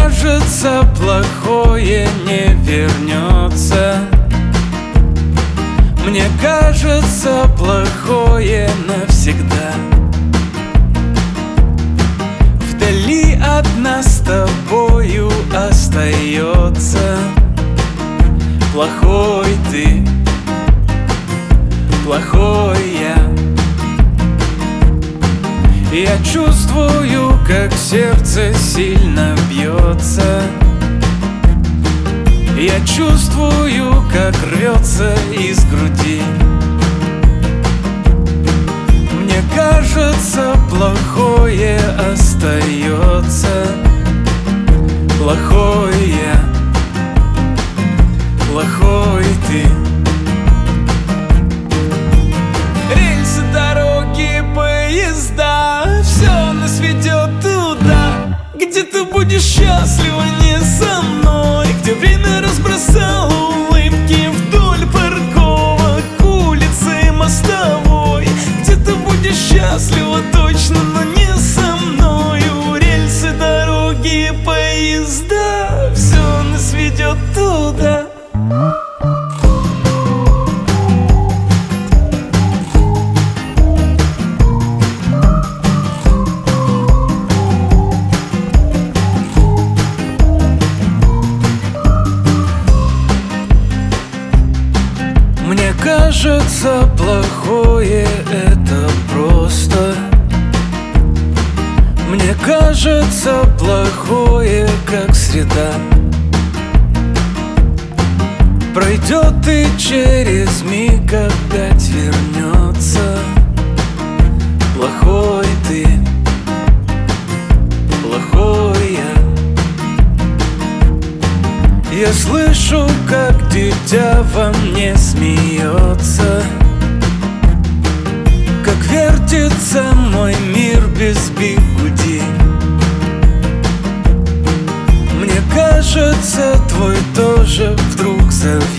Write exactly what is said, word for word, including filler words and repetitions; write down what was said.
кажется, плохое не вернется. Мне кажется, плохое навсегда. Вдали от нас с тобою остается плохой ты, плохой я. Я чувствую, как сердце сильно бьется. Я чувствую, как рвется из груди. Мне кажется, плохое остается. Плохой я, плохой ты. Рельсы, дороги, поезда, все нас ведет туда, где ты будешь счастлива не со мной, где время разбросало улыбки вдоль парковок, улицы, мостовой, где ты будешь счастлива точно, но не со мною. Рельсы, дороги, поезда, все нас ведет туда. Мне кажется, плохое это просто. Мне кажется, плохое как среда. Пройдет и через миг опять вернется. Плохой ты, плохой я. Я слышу, как дитя во мне смеется, как вертится мой мир без бигуди. Мне кажется, твой тоже вдруг зовет.